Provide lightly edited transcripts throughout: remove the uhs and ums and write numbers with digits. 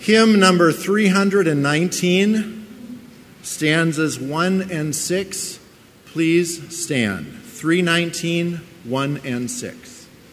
Hymn number 319, stanzas 1 and 6. Please stand. 319, 1 and 6.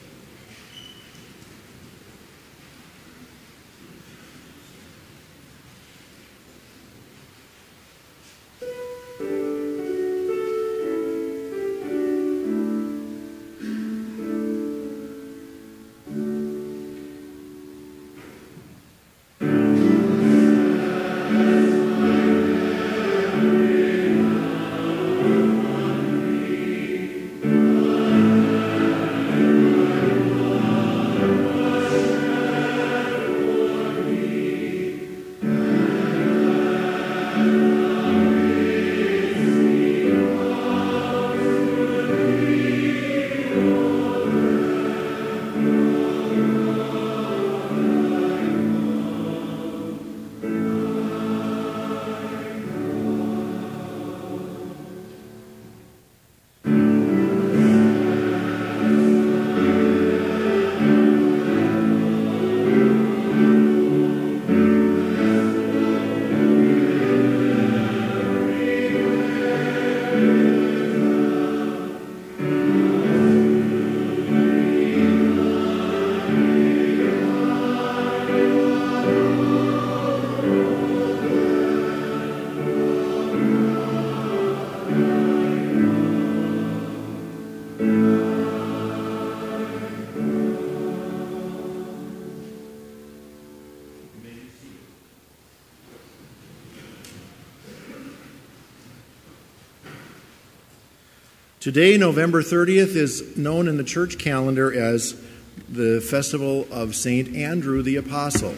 Today, November 30th, is known in the church calendar as the festival of St. Andrew the Apostle.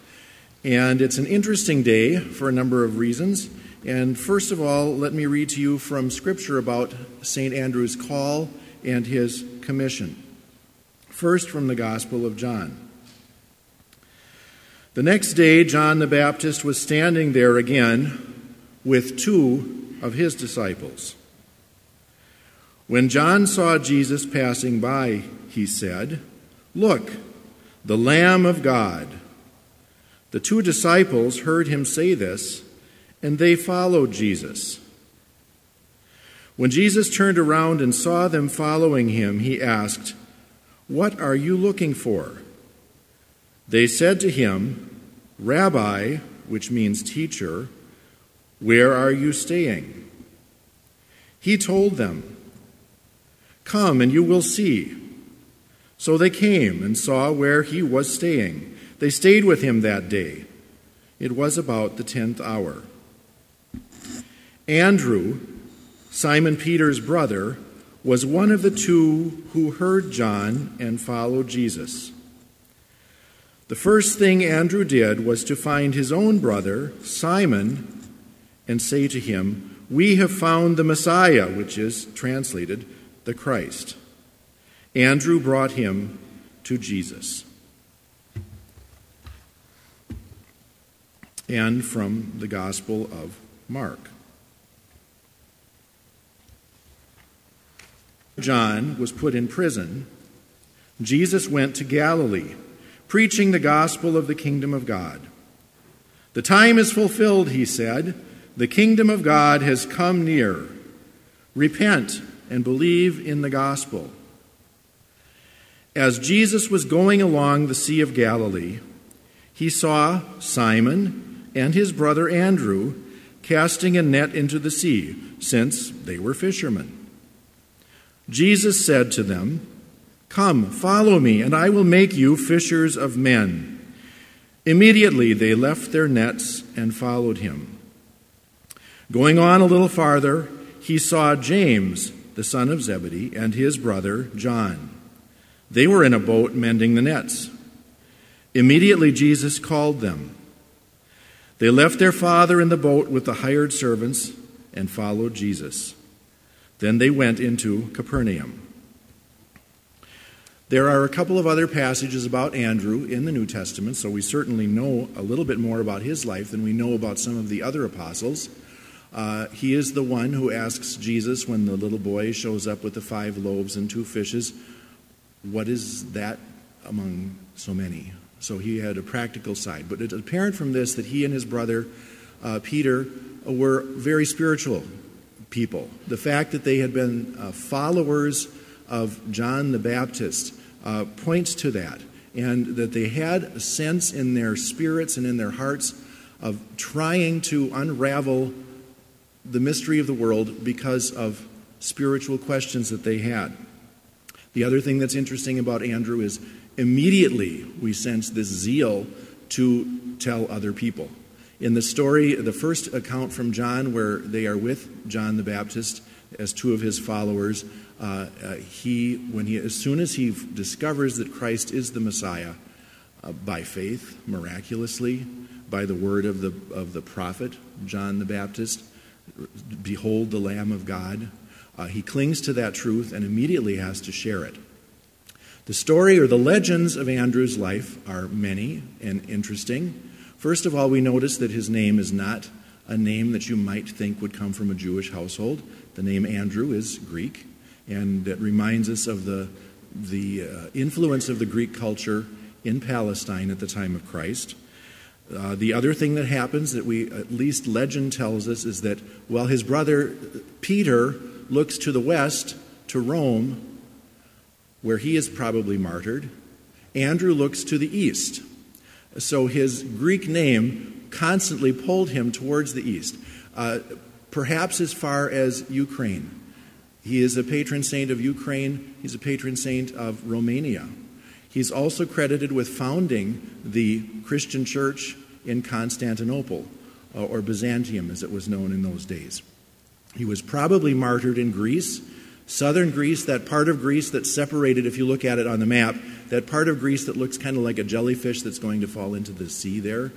And it's an interesting day for a number of reasons. And first of all, let me read to you from Scripture about St. Andrew's call and his commission. First, from the Gospel of John. The next day, John the Baptist was standing there again with two of his disciples. When John saw Jesus passing by, he said, "Look, the Lamb of God." The two disciples heard him say this, and they followed Jesus. When Jesus turned around and saw them following him, he asked, "What are you looking for?" They said to him, "Rabbi," which means teacher, "where are you staying?" He told them, "Come and you will see." So they came and saw where he was staying. They stayed with him that day. It was about the 10th hour. Andrew, Simon Peter's brother, was one of the two who heard John and followed Jesus. The first thing Andrew did was to find his own brother, Simon, and say to him, "We have found the Messiah," which is translated the Christ. Andrew brought him to Jesus. And from the Gospel of Mark. John was put in prison. Jesus went to Galilee, preaching the gospel of the kingdom of God. "The time is fulfilled," he said. "The kingdom of God has come near. Repent and believe in the gospel." As Jesus was going along the Sea of Galilee, he saw Simon and his brother Andrew casting a net into the sea, since they were fishermen. Jesus said to them, "Come, follow me, and I will make you fishers of men." Immediately they left their nets and followed him. Going on a little farther, he saw James, the son of Zebedee, and his brother John. They were in a boat mending the nets. Immediately Jesus called them. They left their father in the boat with the hired servants and followed Jesus. Then they went into Capernaum. There are a couple of other passages about Andrew in the New Testament, so we certainly know a little bit more about his life than we know about some of the other apostles. He is the one who asks Jesus when the little boy shows up with the 5 loaves and 2 fishes, "What is that among so many?" So he had a practical side. But it's apparent from this that he and his brother Peter were very spiritual people. The fact that they had been followers of John the Baptist points to that, and that they had a sense in their spirits and in their hearts of trying to unravel the mystery of the world because of spiritual questions that they had. The other thing that's interesting about Andrew is immediately we sense this zeal to tell other people. In the story, the first account from John, where they are with John the Baptist as two of his followers, as soon as he discovers that Christ is the Messiah, by faith, miraculously, by the word of the prophet John the Baptist, behold the Lamb of God, he clings to that truth and immediately has to share it. The story or the legends of Andrew's life are many and interesting. First of all, we notice that his name is not a name that you might think would come from a Jewish household. The name Andrew is Greek, and it reminds us of the influence of the Greek culture in Palestine at the time of Christ. The other thing that happens that at least legend tells us, is that while his brother Peter looks to the west, to Rome, where he is probably martyred, Andrew looks to the east. So his Greek name constantly pulled him towards the east, perhaps as far as Ukraine. He is a patron saint of Ukraine. He's a patron saint of Romania. He's also credited with founding the Christian church in Constantinople, or Byzantium as it was known in those days. He was probably martyred in Greece, southern Greece, that part of Greece that's separated, if you look at it on the map, that part of Greece that looks kind of like a jellyfish that's going to fall into the sea there.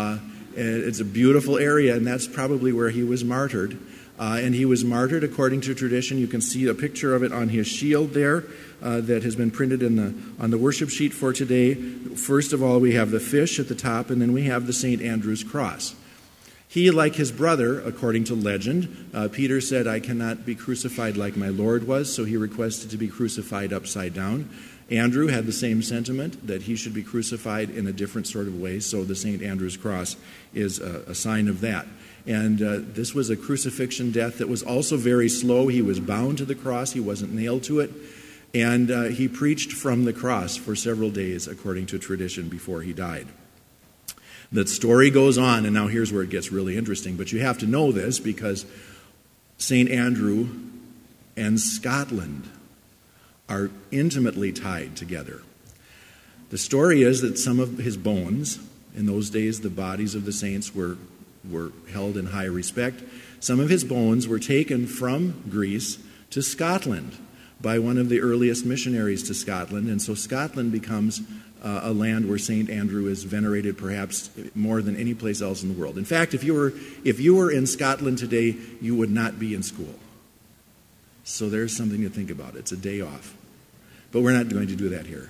It's a beautiful area, and that's probably where he was martyred. And he was martyred according to tradition. You can see a picture of it on his shield there that has been printed on the worship sheet for today. First of all, we have the fish at the top, and then we have the St. Andrew's cross. He, like his brother, according to legend, Peter said, "I cannot be crucified like my Lord was," so he requested to be crucified upside down. Andrew had the same sentiment, that he should be crucified in a different sort of way, so the St. Andrew's cross is a sign of that. And this was a crucifixion death that was also very slow. He was bound to the cross. He wasn't nailed to it. And he preached from the cross for several days, according to tradition, before he died. The story goes on, and now here's where it gets really interesting. But you have to know this because St. Andrew and Scotland are intimately tied together. The story is that some of his bones, in those days the bodies of the saints were held in high respect. Some of his bones were taken from Greece to Scotland by one of the earliest missionaries to Scotland, and so Scotland becomes a land where St. Andrew is venerated perhaps more than any place else in the world. In fact, if you were in Scotland today, you would not be in school. So there's something to think about. It's a day off. But we're not going to do that here.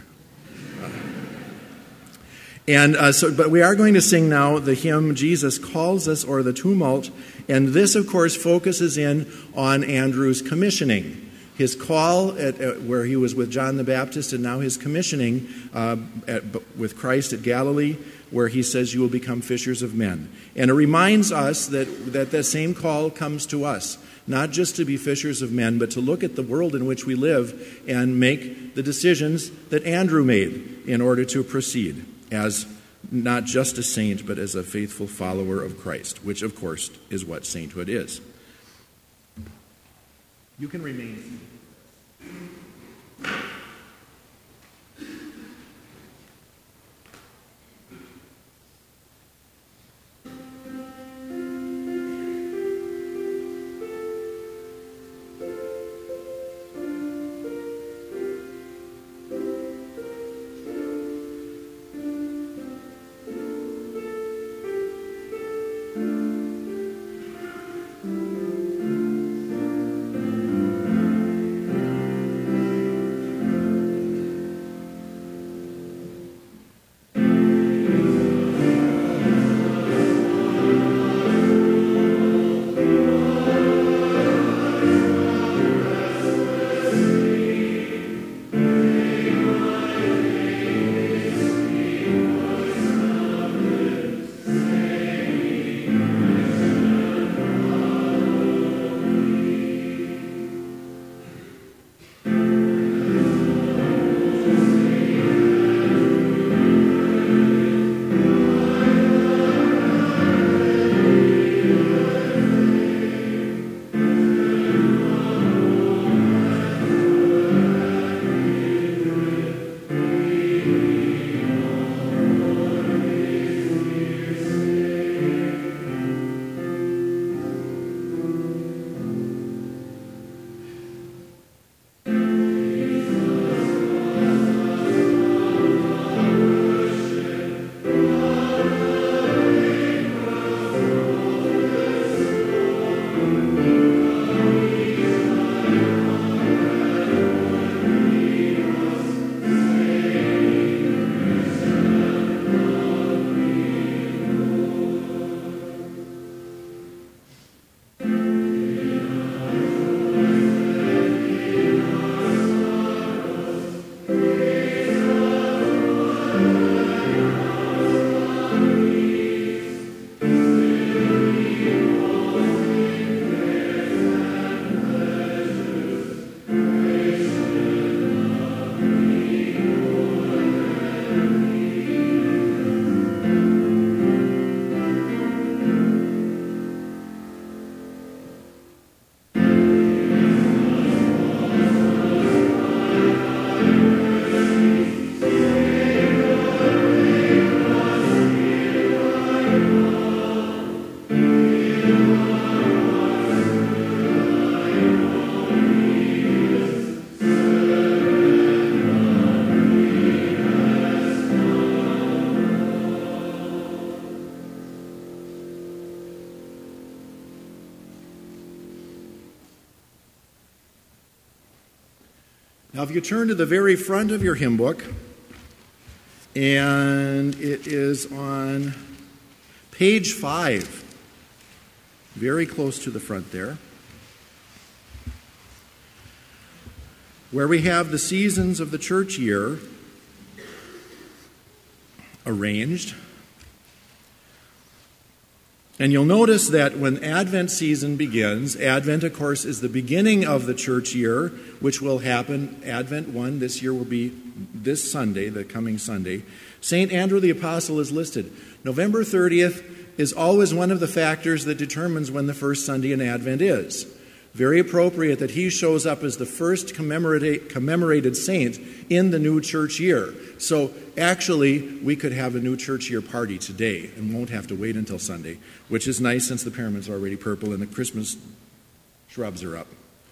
But we are going to sing now the hymn, "Jesus Calls Us," or the Tumult, and this, of course, focuses in on Andrew's commissioning. His call where he was with John the Baptist, and now his commissioning with Christ at Galilee, where he says, "You will become fishers of men." And it reminds us that the same call comes to us, not just to be fishers of men, but to look at the world in which we live and make the decisions that Andrew made in order to proceed as not just a saint, but as a faithful follower of Christ, which, of course, is what sainthood is. You can remain seated. Now, if you turn to the very front of your hymn book, and it is on page 5, very close to the front there, where we have the seasons of the church year arranged. And you'll notice that when Advent season begins, Advent, of course, is the beginning of the church year, which will happen. Advent 1 this year will be this Sunday, the coming Sunday. St. Andrew the Apostle is listed. November 30th is always one of the factors that determines when the first Sunday in Advent is. Very appropriate that he shows up as the first commemorated saint in the new church year. So actually, we could have a new church year party today and won't have to wait until Sunday, which is nice since the pyramids are already purple and the Christmas shrubs are up.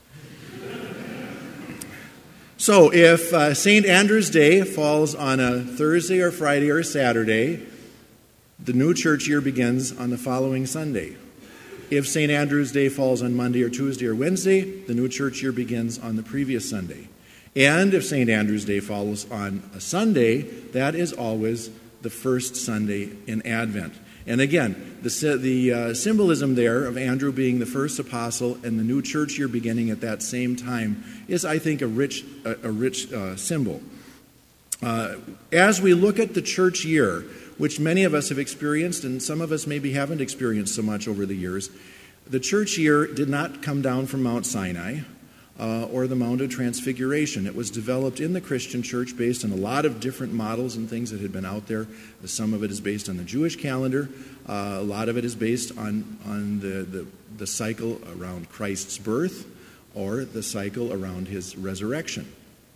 So if St. Andrew's Day falls on a Thursday or Friday or Saturday, the new church year begins on the following Sunday. If St. Andrew's Day falls on Monday or Tuesday or Wednesday, the new church year begins on the previous Sunday. And if St. Andrew's Day falls on a Sunday, that is always the first Sunday in Advent. And again, the symbolism there of Andrew being the first apostle and the new church year beginning at that same time is, I think, a rich symbol. As we look at the church year, which many of us have experienced and some of us maybe haven't experienced so much over the years, the church year did not come down from Mount Sinai or the Mount of Transfiguration. It was developed in the Christian church based on a lot of different models and things that had been out there. Some of it is based on the Jewish calendar. A lot of it is based on the cycle around Christ's birth or the cycle around his resurrection.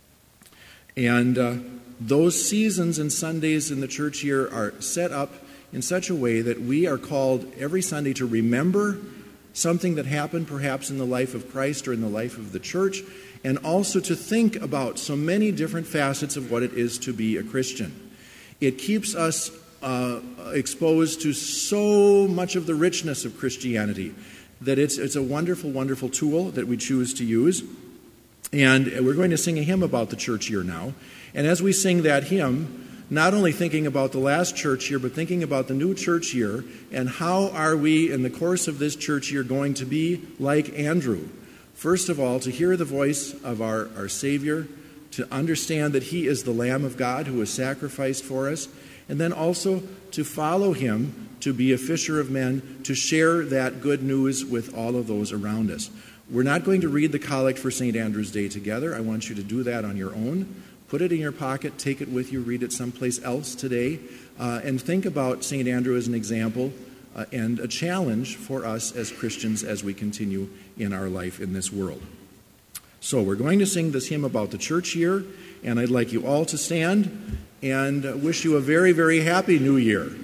And those seasons and Sundays in the church year are set up in such a way that we are called every Sunday to remember something that happened perhaps in the life of Christ or in the life of the church, and also to think about so many different facets of what it is to be a Christian. It keeps us exposed to so much of the richness of Christianity that it's a wonderful, wonderful tool that we choose to use. And we're going to sing a hymn about the church year now. And as we sing that hymn, not only thinking about the last church year, but thinking about the new church year and how are we in the course of this church year going to be like Andrew. First of all, to hear the voice of our Savior, to understand that he is the Lamb of God who was sacrificed for us, and then also to follow him, to be a fisher of men, to share that good news with all of those around us. We're not going to read the collect for St. Andrew's Day together. I want you to do that on your own. Put it in your pocket, take it with you, read it someplace else today, and think about St. Andrew as an example and a challenge for us as Christians as we continue in our life in this world. So we're going to sing this hymn about the church year, and I'd like you all to stand and wish you a very, very happy New Year.